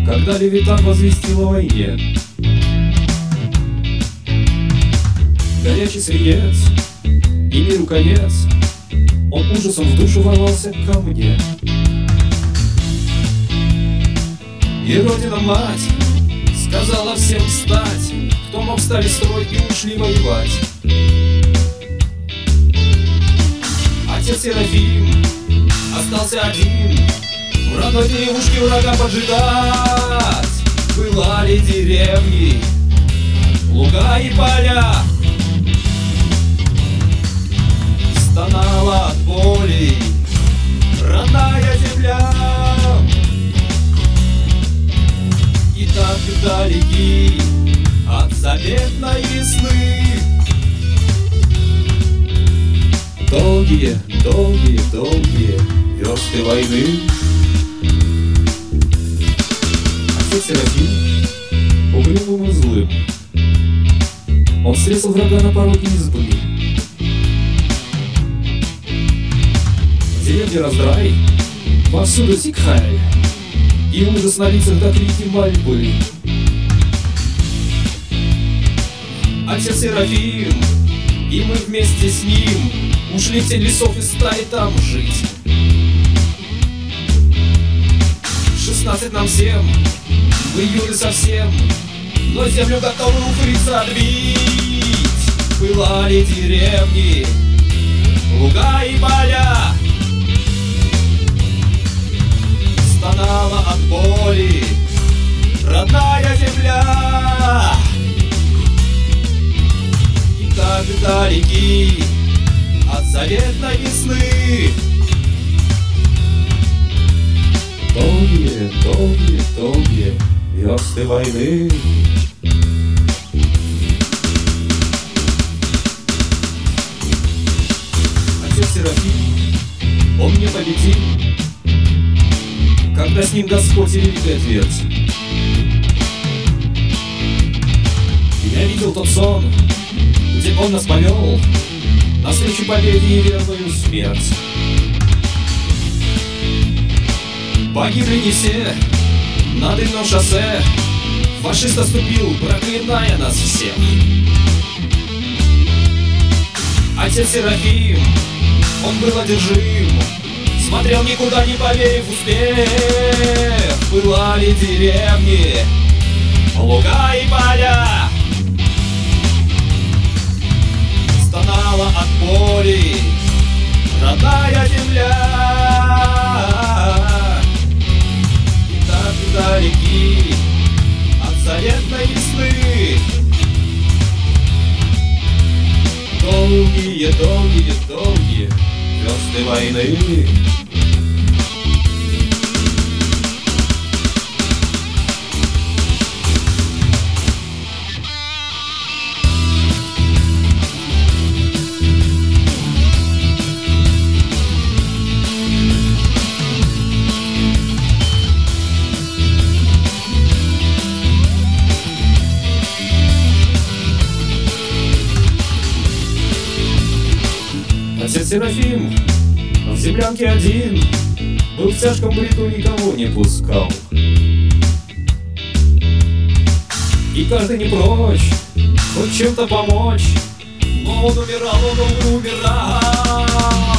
когда Левитан возвестил о войне. Горячий свинец и миру конец, он ужасом в душу ворвался ко мне. И Родина-мать сказала всем встать, кто мог стали строй и ушли воевать. Отец Серафим остался один в родной деревушке врага поджидать. Пылали деревни, луга и поля, стонала от боли родная земля. И так далеки от заветной весны долгие, долгие, долгие версты войны. Отец Серафим угрюмым и злым, он встретил врага на пороге избы. В деревне раздрай, повсюду зикхай, и ужас на лицах до крики мольбы. Отец Серафим и мы вместе с ним ушли в тень лесов и стали там жить. 16 нам всем, мы юны совсем, но землю готовы укрыться отбить. Пылали деревни, луга и поля, стонала от боли родная земля. И так далеки от заветной весны долгие, долгие, долгие версты войны. Отец Серафим, он мне победил, когда с ним Господь и великий Отец. Я видел тот сон, где он нас повел навстречу победе и верную смерть. Погибли не все на дымном шоссе, фашист отступил, проклиная нас всех. Отец Серафим, он был одержим, смотрел никуда не поверив в успех. Пылали деревни, луга и поля, стонала от боли родная земля. И так далеки от заветной весны долгие, долгие, долгие версты войны. Отец Серафим в землянке один был в тяжком бреду, никого не пускал. И каждый не прочь хоть чем-то помочь, но он умирал, он умирал.